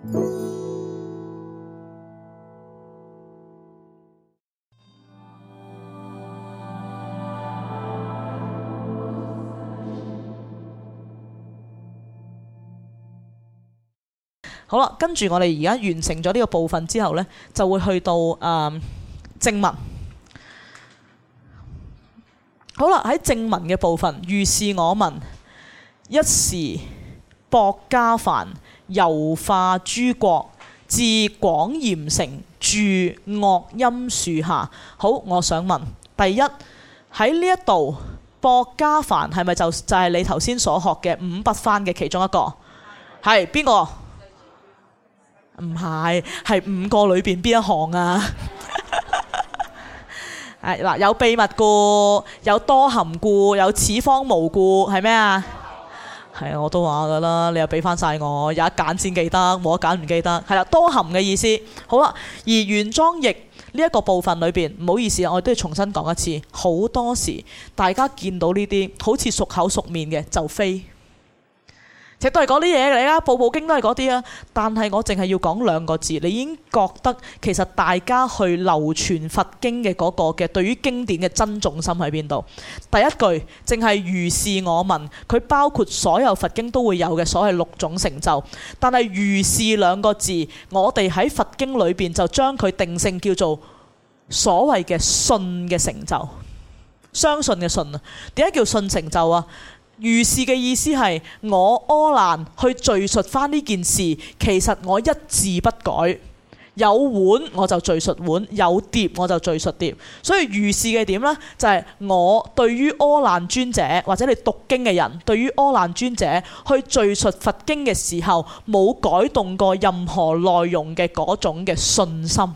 好啦，跟住我哋而家完成咗呢個部分之後呢，就會去到正文。好啦，喺正文嘅部分，如是我聞，一時薄伽梵遊化諸國，至廣嚴城，住樂音樹下。好，我想問，第一喺呢一度，薄伽梵係咪就係你頭先所學嘅五不翻嘅其中一個？係邊個？唔係，係五個裏邊邊一項啊？係嗱，有秘密故，有多含故，有此方無故，係咩啊？係啊，我都話噶啦，你又俾翻晒我，有一揀先記得，冇得揀唔記得。係啦，多含嘅意思。好啦，而原裝譯呢一個部分裏邊，唔好意思啊，我都要重新講一次。好多時大家見到呢啲好似熟口熟面嘅就飛。其實都係嗰啲嘢嚟啦，部經都係嗰啲啊。但係我淨係要講兩個字，你已經覺得其實大家去流傳佛經嘅嗰個嘅對於經典嘅珍重心喺邊度？第一句淨係如是我聞，佢包括所有佛經都會有嘅所謂6種成就。但係如是兩個字，我哋喺佛經裏邊就將佢定性叫做所謂嘅信嘅成就，相信嘅信啊。點解叫信成就啊？如是嘅意思係我阿難去敘述翻呢件事，其實我一字不改，有碗我就敘述碗，有碟我就敘述碟。所以如是嘅點呢，就係我對於阿難尊者或者你讀經嘅人，對於阿難尊者去敘述佛經嘅時候，冇改動過任何內容嘅嗰種嘅信心。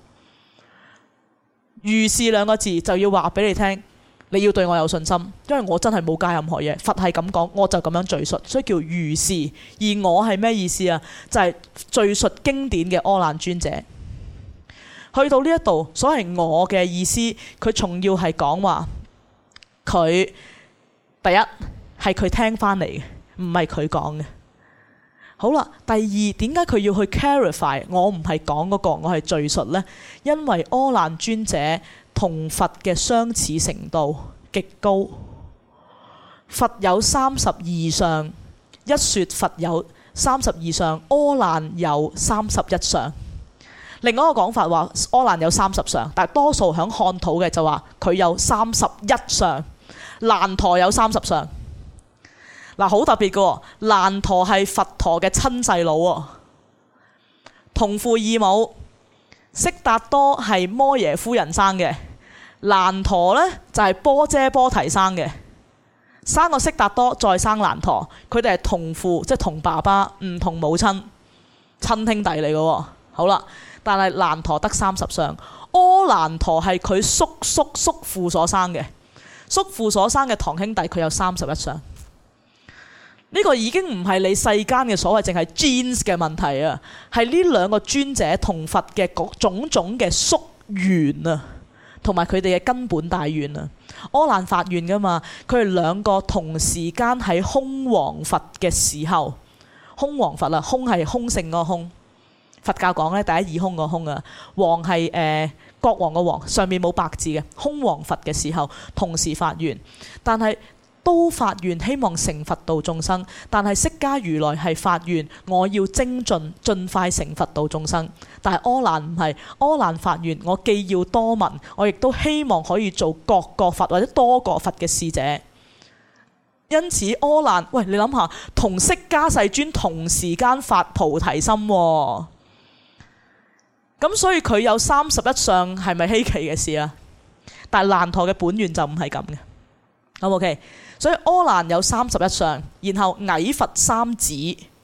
如是兩個字就要話俾你聽。你要對我有信心，因為我真係冇加任何嘢，佛係咁講，我就咁樣敘述，所以叫如是。而我係咩意思啊？就係敘述經典嘅阿難尊者。去到呢一度，所謂我嘅意思，佢仲要係講話佢第一係佢聽翻嚟嘅，唔係佢講嘅。好啦，第二點解佢要去 clarify？ 我唔係講嗰個，我係敘述呢？因為阿難尊者同佛嘅相似程度極高，佛有32相，一說佛有32相，阿難有31相。另外一個講法話阿難有30相，但係多數響漢土嘅就話佢有31相，難陀有30相。嗱，好特別嘅喎，難陀係佛陀嘅親細佬喎，同父異母。悉達多係摩耶夫人生嘅，難陀呢就係波闍波提生嘅，生個悉達多再生難陀，佢哋係同父，即係同爸爸，唔同母親，親兄弟嚟嘅喎。好啦，但係難陀得30相，阿難陀係佢叔父所生嘅，叔父所生嘅堂兄弟，佢有31相。呢個已經唔係你世間嘅所謂淨係 genes 嘅問題啊，係呢兩個尊者同佛嘅種種嘅宿緣啊，同埋佢哋嘅根本大願啊。阿難發願噶嘛，佢哋兩個同時間喺空王佛嘅時候，空王佛啊，空係空性嗰個空，佛教講咧第一義空個空啊，王係國王個王，上面冇白字嘅，空王佛嘅時候同時發願，但係都發願希望成佛度眾生，但係釋迦如來係發願我要精進盡快成佛度眾生，但係阿難唔係，阿難發願我既要多聞，我亦都希望可以做各個佛或者多個佛嘅使者。因此阿難，喂，你諗下，同釋迦世尊同時間發菩提心喎，咁所以佢有31相係咪稀奇嘅事啊？但係難陀嘅本願就唔係咁嘅。好 OK， 所以阿難有31相，然後矮佛三子，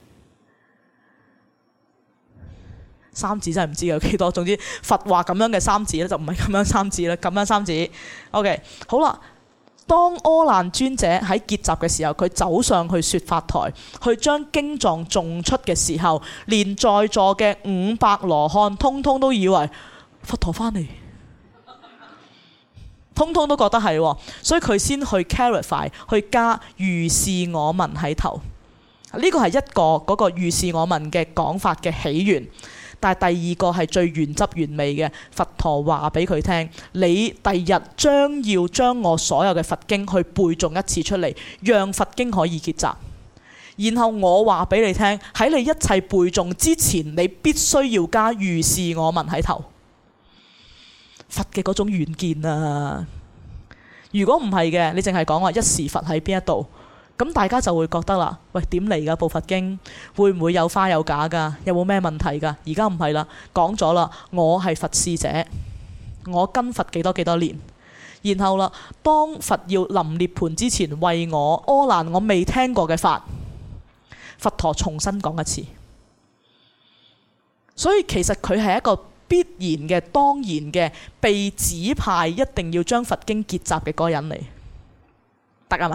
三子真係唔知有幾多，總之佛話咁樣嘅三子咧就唔係咁樣三子啦，咁樣三子。OK， 好啦，當阿難尊者喺結集嘅時候，佢走上去說法台，去將經藏誦出嘅時候，連在座嘅500羅漢通通都以為佛陀翻嚟。通通都覺得係，所以佢先去 clarify， 去加如是我聞喺頭。 呢個係一個嗰個如是我聞嘅講法嘅起源。但係第二個係最原汁原味嘅，佛陀話俾佢聽：你第日將要將我所有嘅佛經去背誦一次出嚟，讓佛經可以結集。然後我話俾你聽，喺你一切背誦之前，你必須要加如是我聞喺頭。佛嘅嗰種遠見啊！如果唔係嘅，你淨係講話一時佛喺邊一度。咁大家就會覺得啦，喂，點嚟㗎部佛經？會唔會有花有假㗎？有冇咩問題㗎？而家唔係啦，講咗啦，我係佛使者，我跟佛幾多年。然後啦，當佛要臨涅槃之前，為我阿難我未聽過嘅法，佛陀重新講一次。所以其實佢係一個必然嘅、當然嘅被指派一定要將佛經結集嘅嗰個人嚟，得啊嘛？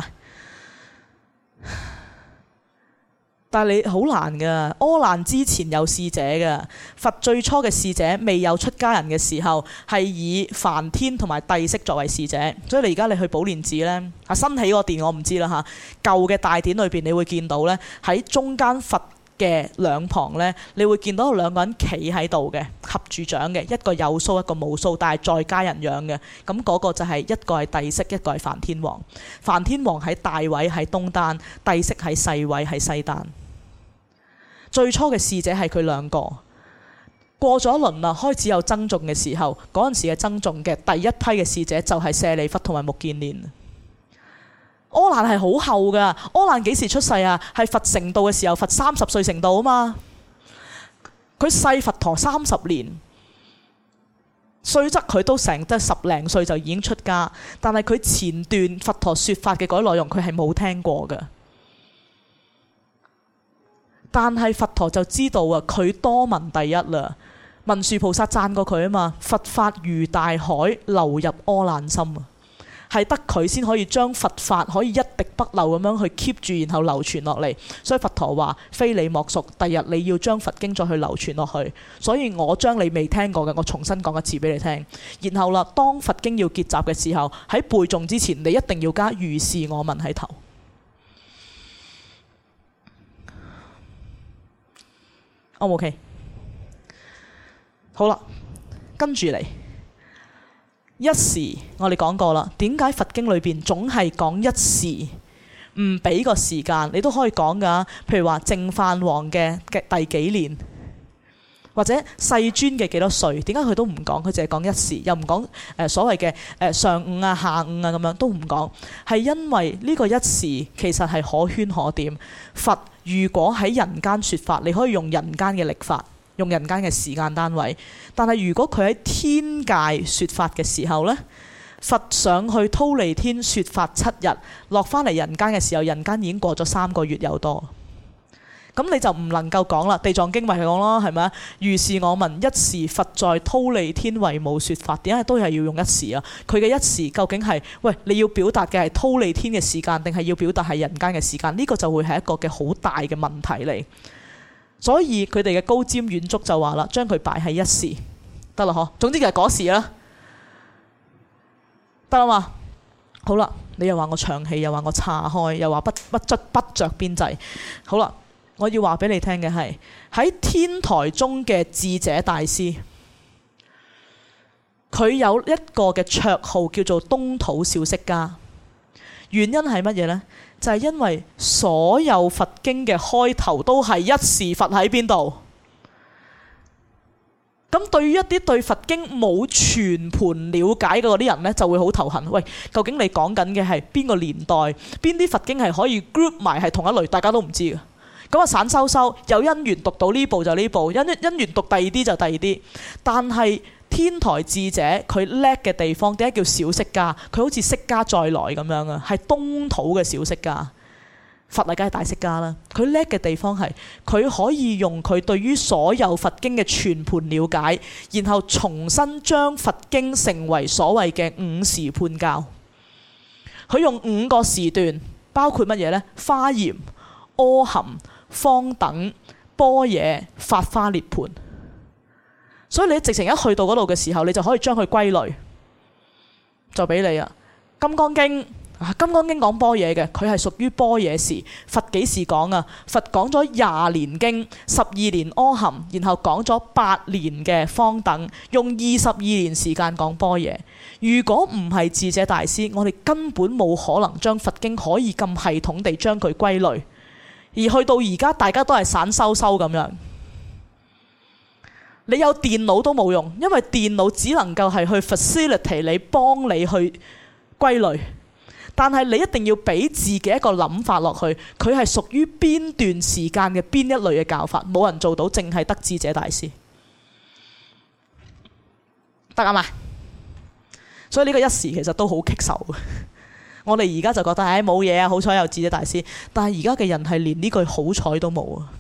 但係你好難噶，阿難之前有使者噶。佛最初嘅使者未有出家人嘅時候，係以梵天同埋帝釋作為使者。所以你而家你去寶蓮寺呢，新起個殿我唔知啦嚇。舊嘅大典裏邊，你會見到呢，喺中間佛嘅兩旁呢，你會見到有兩個人企喺度嘅，合住掌嘅，一個有鬚，一個冇鬚，但係再加人樣嘅。咁嗰個就係一個係帝釋，一個係梵天王。梵天王喺大位喺東丹，帝釋喺細位喺西丹。最初嘅使者係佢兩個，過咗一輪啦，開始有僧眾嘅時候，嗰陣時嘅僧眾嘅第一批嘅使者就係舍利弗同埋目犍連。阿難係好後噶，阿難幾時出世啊？係佛成道嘅時候，佛30歲成道啊嘛。佢細佛陀30年，雖則佢都成得10零歲就已經出家，但係佢前段佛陀說法嘅嗰啲內容，佢係冇聽過嘅。但係佛陀就知道啊，佢多聞第一啦。文殊菩薩讚過佢啊嘛，佛法如大海流入阿難心啊，係得佢先可以將佛法可以一滴不漏咁樣去 keep 住，然後流傳落嚟。所以佛陀話：非你莫屬，第日你要將佛經再去流傳落去。所以我將你未聽過嘅，我重新講一次俾你聽。然後啦，當佛經要結集嘅時候，喺背誦之前，你一定要加如是我聞喺頭。O 唔 OK？ 好啦，跟住嚟一時，我哋講過啦。點解佛經裏邊總係講一時，唔俾個時間？你都可以講㗎。譬如話淨飯王嘅第幾年，或者世尊嘅幾多歲？點解佢都唔講？佢淨係講一時，又唔講所謂嘅上午啊、下午啊咁樣都唔講。係因為呢個一時其實係可圈可點。佛如果喺人間說法，你可以用人間嘅曆法，用人間嘅時間單位。但係如果佢喺天界說法嘅時候呢，佛上去忉利天說法7日，落返嚟人間嘅時候，人間已經過咗3個月有多。咁你就唔能夠講啦。地藏經咪係講咯，係咪啊？如是我聞一時佛在忉利天為母說法，點解都係要用一時啊？佢嘅一時究竟係喂，你要表達嘅係忉利天嘅時間，定係要表達係人間嘅時間？呢個就會係一個嘅好大嘅問題嚟。所以佢哋嘅高瞻遠矚就話啦，將佢擺喺一時得啦，嗬。總之就係嗰時啦，得啦嘛。好啦，你又話我長氣，又話我岔開，又話不着邊際。好啦。我要話俾你聽嘅係喺天台中嘅智者大師，佢有一個嘅綽號叫做東土小釋迦。原因係乜嘢呢？就係因為所有佛經嘅開頭都係一時佛喺邊度。咁對於一啲對佛經冇全盤了解嘅嗰啲人呢，就會好頭痕。喂，究竟你講緊嘅係邊個年代？邊啲佛經係可以 group 埋係同一類？大家都唔知嘅。咁啊，散修修有因緣讀到呢部就呢部，因緣讀第二啲就第二啲。但係天台智者佢叻嘅地方，點解叫小釋迦？佢好似釋迦再來咁樣啊，係東土嘅小釋迦。佛啊，梗係大釋迦啦。佢叻嘅地方係佢可以用佢對於所有佛經嘅全盤了解，然後重新將佛經成為所謂嘅5時判教。佢用5個時段，包括乜嘢呢？華嚴、阿含、方等、般若、法華涅槃。所以你直情一去到嗰度嘅時候，你就可以將佢歸類，就俾你啊。金剛經金剛經講般若嘅，佢係屬於般若時。佛幾時講啊？佛講咗20年經、12年阿含，然後講咗8年嘅方等，用22年時間講般若。如果唔係智者大師，我哋根本冇可能將佛經可以咁系統地將佢歸類。而去到而家，大家都係散修修咁樣。你有電腦都冇用，因為電腦只能夠係去 facilitate 你，幫你去歸類。但係你一定要俾自己一個諗法落去，佢係屬於邊段時間嘅邊一類嘅教法，冇人做到，淨係得智者大師得啊嘛。所以呢個一時其實都好棘手嘅。我哋而家就覺得冇嘢啊，好彩有智者大師。但係而家嘅人係連呢句好彩都冇啊！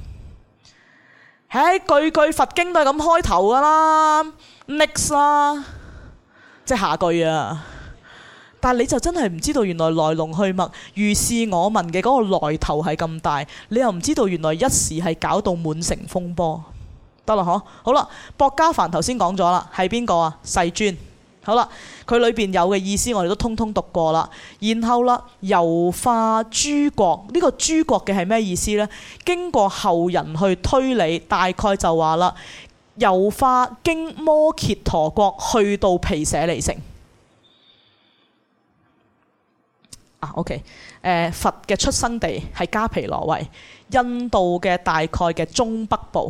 句句佛經都係咁開頭噶啦 ，next 啦，即係下句啊！但係你就真係唔知道原來來龍去脈，如是我聞嘅嗰個來頭係咁大，你又唔知道原來一時係搞到滿城風波，得啦嗬？好啦，薄伽梵頭先講咗啦，係邊個啊？世尊。好啦，佢裏邊有嘅意思我哋都通通讀過啦。然後啦，遊化諸國，呢個諸國嘅係咩意思呢？經過後人去推理，大概就話啦，遊化經摩羯陀國去到毗舍離城。OK， 佛嘅出生地係迦毗羅衛，印度嘅大概嘅中北部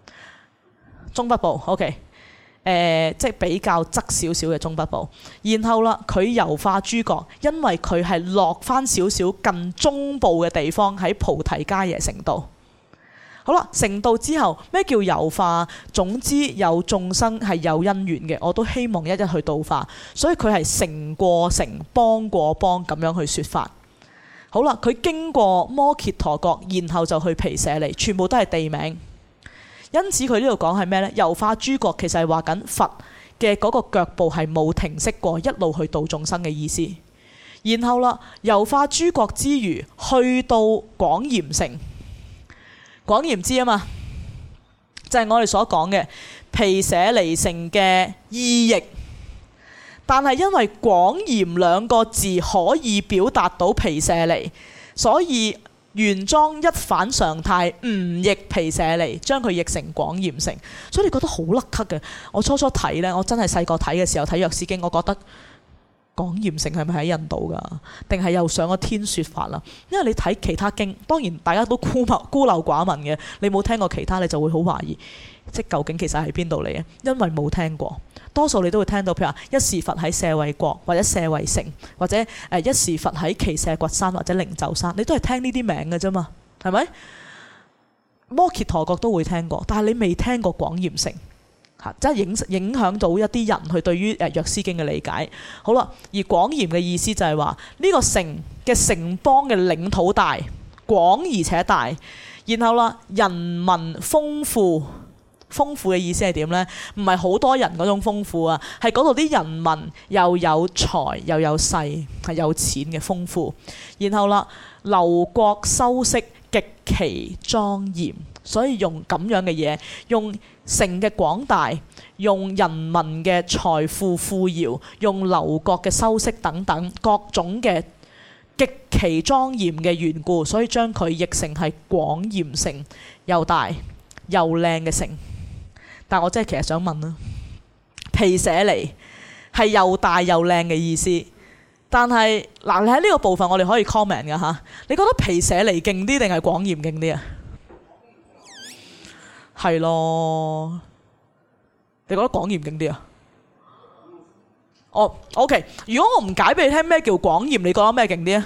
，OK， 即係比較側少少嘅中北部。然後啦，佢遊化諸國，因為佢係落翻少少近中部嘅地方，喺菩提伽耶成道。好啦，成道之後咩叫遊化？總之有眾生係有因緣嘅，我都希望一一去度化，所以佢係成過成，幫過幫咁樣去説法。好啦，佢經過摩羯陀國，然後就去毗舍離，全部都係地名。因此佢呢度講係咩呢？遊化諸國其實係話緊佛嘅嗰個腳步係冇停息過，一路去度眾生嘅意思。然後啦，遊化諸國之餘，去到廣嚴城。廣嚴知啊嘛，就係我哋所講嘅毗舍離城嘅意譯。但係因為廣嚴兩個字可以表達到毗舍離，所以原裝一反常態，唔譯毗舍離，將佢譯成廣嚴城。所以你覺得好甩咳嘅。我初初睇呢，我真係細個睇嘅時候睇《藥師經》，我覺得廣嚴城係咪喺印度㗎？定係又上咗天說法啦？因為你睇其他經，當然大家都孤陋寡聞嘅，你冇聽過其他，你就會好懷疑，即究竟其實係邊度嚟嘅？因為冇聽過，多數你都會聽到，譬如話一時佛喺舍衛國，或者舍衛城，或者一時佛喺耆闍崛山或者靈鷲山，你都係聽呢啲名嘅啫嘛，係咪？摩羯陀國都會聽過，但係你未聽過廣嚴城。即係影響到一啲人去對於《藥師經》嘅理解。好啦，而廣嚴嘅意思就係話呢個城嘅城邦嘅領土大，廣而且大。然後啦，人民豐富，豐富嘅意思係點呢？唔係好多人嗰種豐富啊，係嗰度啲人民又有財又有勢，係有錢嘅豐富。然後啦，樓閣修飾極其莊嚴，所以用咁樣嘅嘢，用城嘅廣大，用人民嘅財富富饒，用樓閣嘅修飾等等各種嘅極其莊嚴嘅緣故，所以將佢譯成係廣嚴城，又大又靚嘅城。但我真係其實想問啦，毗舍離係又大又靚嘅意思，但係嗱，你喺呢個部分我哋可以 comment 㗎吓，你覺得毗舍離勁啲定係廣嚴勁啲啊？係咯，你覺得廣嚴勁啲啊？哦，OK。如果我唔解俾你聽咩叫廣嚴，你覺得咩勁啲啊？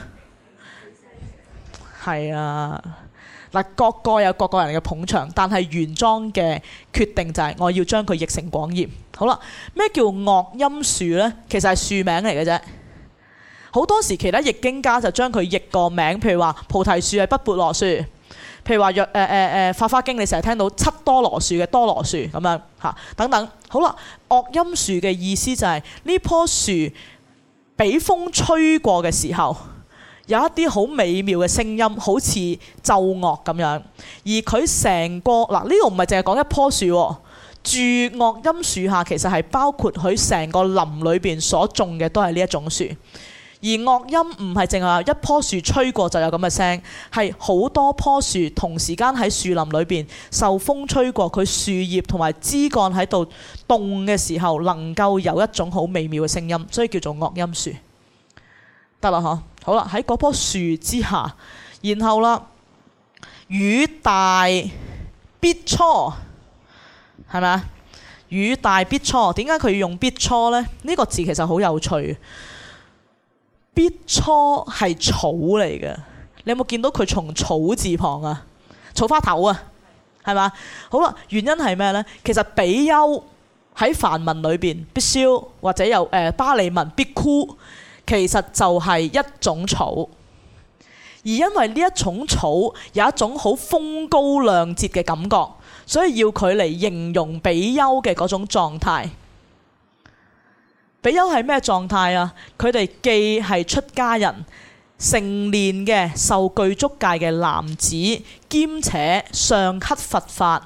係啊，嗱，各個有各個人嘅捧場，但係原裝嘅決定就係我要將佢譯成廣嚴。好啦，咩叫樂音樹呢？其實係樹名嚟嘅啫。好多時其他譯經家就將佢譯個名，譬如話菩提樹係不鉢羅樹。譬如話法華經，你成日聽到七多羅樹嘅多羅樹咁樣嚇等等。好啦，樂音樹嘅意思就係呢棵樹俾風吹過嘅時候，有一啲好美妙嘅聲音，好似奏樂咁樣。而佢成個嗱，呢度唔係淨係講一棵樹喎，住樂音樹下其實係包括佢成個林裏邊所種嘅都係呢一種樹。 而樂音唔係淨係一棵樹吹過就有咁嘅聲，係好多棵樹同時間喺樹林裏邊受風吹過，佢樹葉同埋枝幹喺度動嘅時候，能夠有一種好美妙嘅聲音，所以叫做樂音樹。得啦嗬，好啦，喺嗰棵樹之下，然後啦，雨大必初，係咪啊？雨大必初，點解佢要用必初呢？呢個字其實好有趣。必初係草嚟嘅，你有冇見到佢從草字旁啊？草花頭啊，係嘛？好啦，原因係咩呢？其實比丘喺梵文裏邊，必須或者有巴利文必枯，其實就係一種草。而因為呢一種草有一種好風高亮節嘅感覺，所以要佢嚟形容比丘嘅嗰種狀態。比丘係咩狀態啊？佢哋既係出家人、成年嘅受具足戒嘅男子，兼且上乞佛法，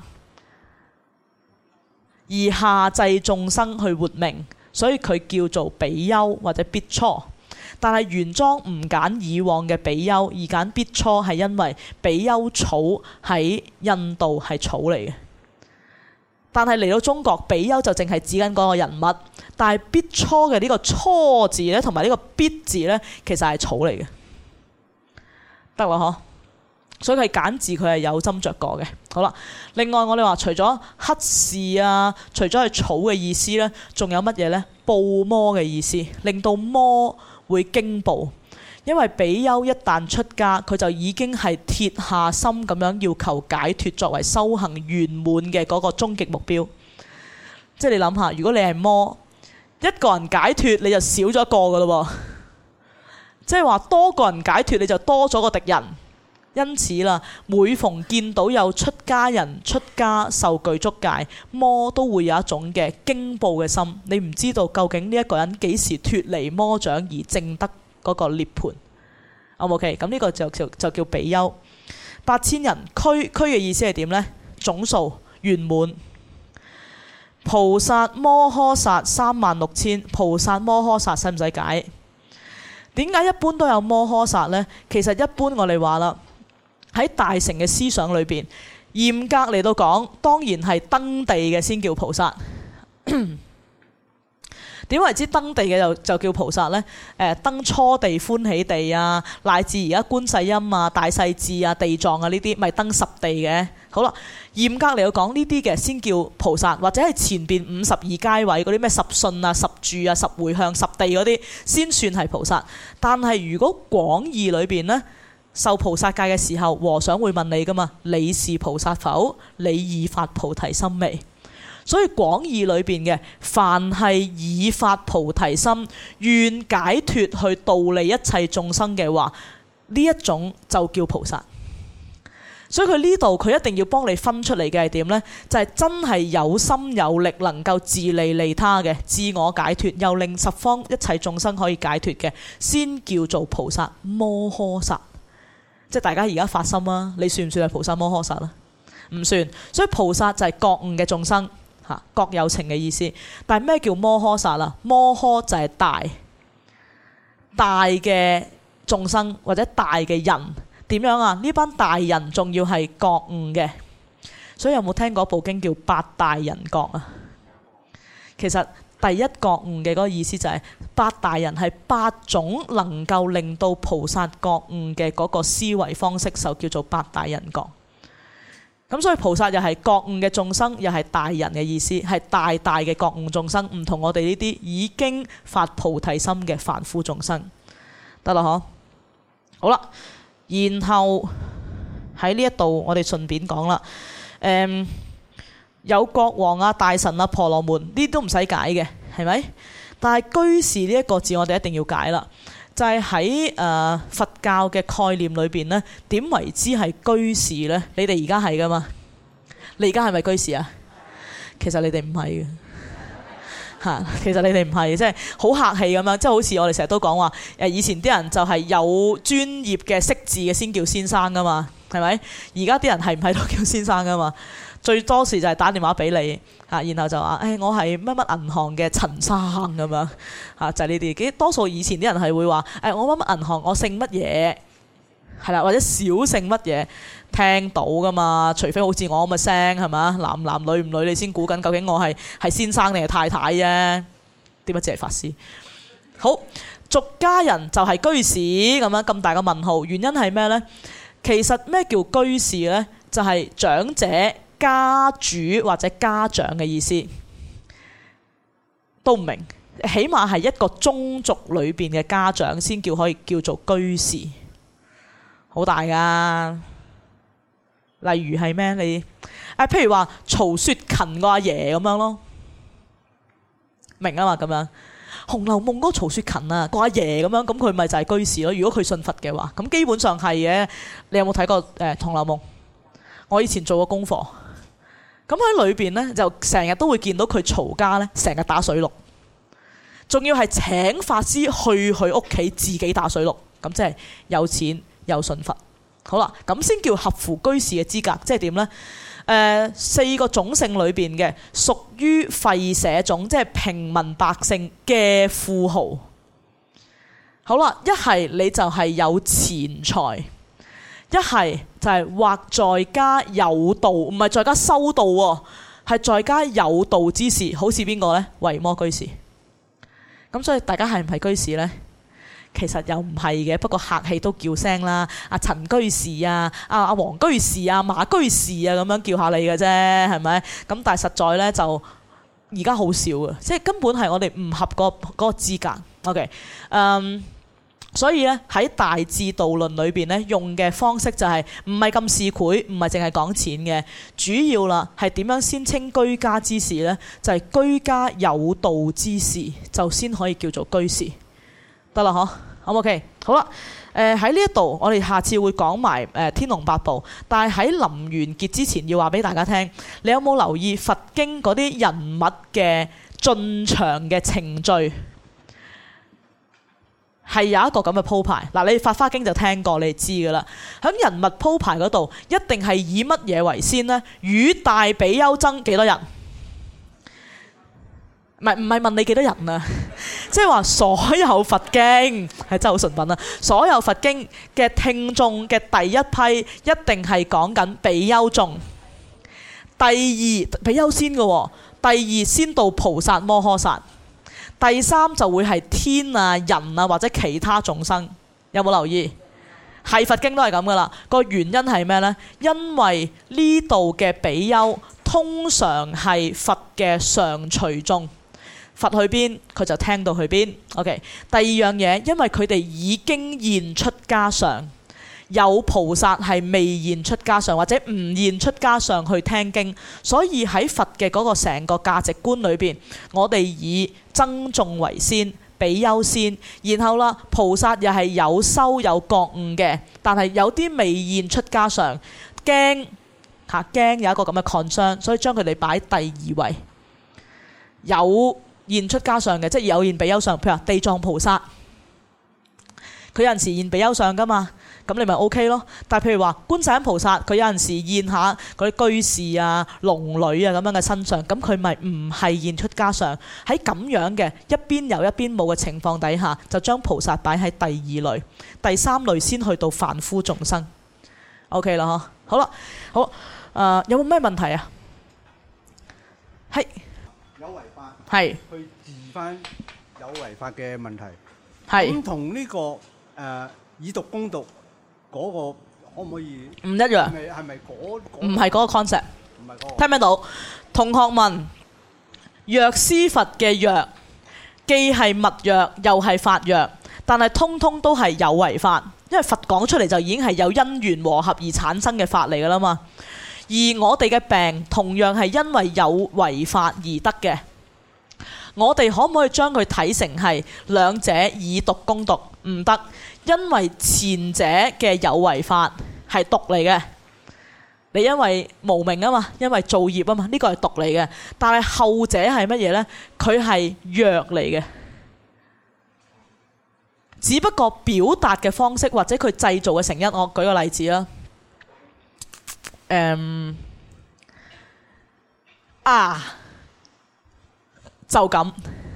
而下濟眾生去活命，所以佢叫做比丘或者必初。但係原裝唔揀以往嘅比丘，而揀必初，係因為比丘草喺印度係草嚟嘅。但係嚟到中國，比丘就淨係指緊嗰個人物，但係必初嘅呢個初字咧，同埋呢個必字咧，其實係草嚟嘅，得啦嗬。所以佢揀字佢係有斟酌過嘅。好啦，另外我哋話除咗乞士啊，除咗係草嘅意思咧，仲有乜嘢咧？怖魔嘅意思，令到魔會驚怖。因為比丘一旦出家，佢就已經係鐵下心咁樣要求解脫，作為修行圓滿嘅嗰個終極目標。即係你諗下，如果你係魔，一個人解脫你就少咗一個噶咯喎。即係話多個人解脫你就多咗個敵人。因此啦，每逢見到有出家人出家受具足戒，魔都會有一種嘅驚怖嘅心。你唔知道究竟呢一個人幾時脫離魔掌而證得嗰個涅槃。OK， 咁呢個就叫比丘。8000人，區嘅意思係點呢？總數圓滿。菩薩摩訶薩36000，菩薩摩訶薩使唔使解？點解一般都有摩訶薩呢？其實一般我哋話啦，喺大乘嘅思想裏邊，嚴格嚟到講，當然係登地嘅先叫菩薩。點為之登地嘅就叫菩薩呢？登初地歡喜地啊，乃至而家觀世音啊、大勢至啊、地藏啊呢啲，咪登十地嘅。好啦，嚴格嚟到講呢啲嘅先叫菩薩，或者係前邊52階位嗰啲咩十信啊、十住啊、十回向、十地嗰啲，先算係菩薩。但係如果廣義裏邊呢，受菩薩戒嘅時候，和尚會問你噶嘛？你是菩薩否？你已發菩提心未？所以廣義裏邊嘅，凡係已發菩提心，願解脫去度利一切眾生嘅話，呢一種就叫菩薩。所以佢呢度佢一定要幫你分出嚟嘅係點呢？就係真係有心有力，能夠自利利他嘅，自我解脫，又令十方一切眾生可以解脫嘅，先叫做菩薩摩訶薩。即係大家而家發心啦，你算唔算係菩薩摩訶薩啊？唔算。所以菩薩就係覺悟嘅眾生。各有情嘅意思，但係咩叫摩訶薩啊？摩訶就係大嘅眾生或者大嘅人，點樣啊？呢班大人仲要係覺悟嘅，所以有冇聽過部經叫八大人覺啊？其實第一覺悟嘅嗰個意思就係八大人係8種能夠令到菩薩覺悟嘅嗰個思維方式，就叫做八大人覺。咁所以菩薩又係覺悟嘅眾生，又係大人嘅意思，係大嘅覺悟眾生，唔同我哋呢啲已經發菩提心嘅凡夫眾生。得啦嗬，好啦，然後喺呢一度我哋順便講啦，有國王啊、大臣啊、婆羅門呢啲都唔使解嘅，係咪？但係居士呢一個字我哋一定要解啦。就係喺佛教嘅概念裏邊呢，點為之係居士呢？你哋而家係噶嘛？你而家係咪居士啊？其實你哋唔係嘅嚇，其實你哋唔係，即係好客氣咁樣，即係好似我哋成日都講話以前啲人就係有專業嘅識字嘅先叫先生噶嘛， 係咪？而家啲人係唔係都叫先生噶嘛？最多時就係打電話俾你嚇，然後就話我係乜乜銀行嘅陳生咁樣嚇，就係呢啲。多數以前啲人係會話我乜乜銀行，我姓乜嘢係啦，或者小姓乜嘢，聽到噶嘛？除非好似我咁嘅聲係嘛，男男女唔女，你先估緊究竟我係先生定係太太啫？點解只係法師？好，俗家人就係居士咁樣，咁大個問號，原因係咩呢？其實咩叫居士呢？就係長者、家主或者家長嘅意思，都唔明。起碼係一個宗族裏邊嘅家長先可以叫做居士，好大噶。例如係咩？你譬如話曹雪芹個阿爺咁樣咯，明啊嘛？咁樣《紅樓夢》嗰個曹雪芹啊，個阿爺咁樣，咁佢咪就係居士咯？如果佢信佛嘅話，咁基本上係嘅。你有冇睇過《紅樓夢》？我以前做過功課，咁喺裏邊呢，就成日都會見到佢曹家呢，成日打水陸，仲要係請法師去佢屋企自己打水陸，咁即係有錢有信佛。好啦，咁先叫合乎居士嘅資格，即係點呢？4個種姓裏邊嘅屬於吠舍種，即係平民百姓嘅富豪。好啦，一係你就係有錢財，一係就係或在家有道，唔係在家修道喎，係在家有道之士，好似邊個呢？維摩居士。咁所以大家係唔係居士呢？其實又唔係嘅，不過客氣都叫聲啦。阿陳居士啊，阿黃居士啊，馬居士啊，咁樣叫下你嘅啫，係咪？咁但係實在呢，就而家好少嘅，即係根本係我哋唔合嗰個資格。OK，所以咧喺大智度論裏邊咧用嘅方式就係唔係咁市儈，唔係淨係講錢嘅，主要啦係點樣先稱居家之士呢？就係居家有道之士就先可以叫做居士，得啦嗬？好 OK， 好啦，喺呢一度我哋下次會講埋天龍八部，但係喺臨完結之前要話俾大家聽，你有冇留意佛經嗰啲人物嘅進場嘅程序？係有一個咁嘅鋪排。嗱，你《法華經》就聽過，你知噶啦。喺人物鋪排嗰度，一定係以乜嘢為先呢？與大比丘僧幾多人？唔係問你幾多人啊？即係話所有佛經係真係好純品啊！所有佛經嘅聽眾嘅第一批，一定係講緊比丘眾。第二比丘先嘅喎，第二先到菩薩摩訶薩。第三就會係天啊、人啊或者其他眾生，有冇留意？係佛經都係咁噶啦。個原因係咩呢？因為呢度嘅比丘通常係佛嘅上隨眾，佛去邊佢就聽到去邊。OK。第二樣嘢，因為佢哋已經現出家相。有菩薩係未現出家相或者唔現出家相去聽經，所以喺佛嘅嗰個成個價值觀裏邊，我哋以僧眾為先，比丘先，然後啦，菩薩又係有修有覺悟嘅，但係有啲未現出家相，驚有一個咁嘅 concern，所以將佢哋擺第二位。有現出家相嘅，即係有現比丘相，譬如話地藏菩薩，佢有陣時現比丘相噶嘛。咁你咪 OK 咯，但係譬如話觀世音菩薩，佢有陣時現下嗰啲居士啊、龍女啊咁樣嘅身上，咁佢咪唔係現出家相。喺咁樣嘅一邊有一邊冇嘅情況底下，就將菩薩擺喺第二類，第三類先去到凡夫眾生。OK 啦，嗬，好啦，好，有冇咩問題啊？係有違法， 係去治翻有違法嘅問題。 係咁同呢個以毒攻毒。嗰個可唔可以唔一樣？ 係咪唔係嗰個 concept？ 唔係嗰個。聽唔聽到？同學問：藥師佛嘅藥，既係密藥又係法藥，但係通通都係有違法，因為佛講出嚟就已經係有因緣和合而產生嘅法嚟㗎啦嘛。而我哋嘅病同樣係因為有違法而得嘅。我哋可唔可以將佢睇成係兩者以毒攻毒？唔得，因為前者嘅有違法係毒嚟嘅，你因為無明啊嘛，因為造業啊嘛，呢個係毒嚟嘅。但係後者係乜嘢呢？佢係藥嚟嘅，只不過表達嘅方式或者佢製造嘅成因。我舉個例子啦， 就咁，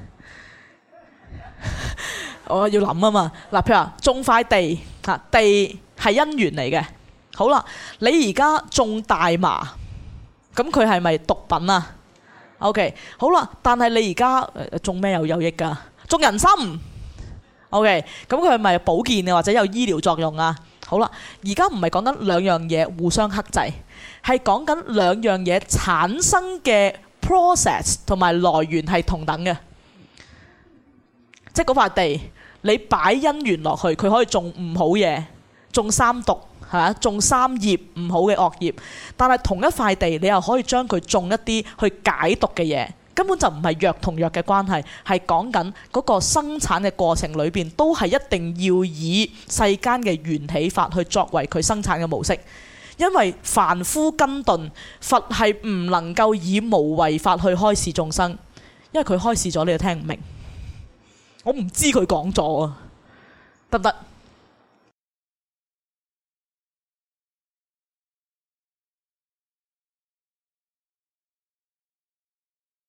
我要諗啊嘛。嗱，譬如話種塊地嚇，地係因緣嚟嘅。好啦，你而家種大麻，咁佢係咪毒品啊？OK， 好啦，但係你而家種咩有益㗎？種人參，OK， 咁佢係咪保健嘅或者有醫療作用啊？好啦，而家唔係講緊兩樣嘢互相克制，係講緊兩樣嘢產生嘅 process 同埋來源係同等嘅，即係嗰塊地你擺因緣落去，佢可以種唔好嘢，種三毒。係嘛？種三葉唔好嘅惡業，但係同一塊地，你又可以將佢種一啲去解毒嘅嘢，根本就唔係藥同藥嘅關係，係講緊嗰個生產嘅過程裏邊，都係一定要以世間嘅緣起法去作為佢生產嘅模式。因為凡夫根頓，佛係唔能夠以無為法去開示眾生，因為佢開示咗你就聽唔明，我唔知佢講咗啊，得唔得？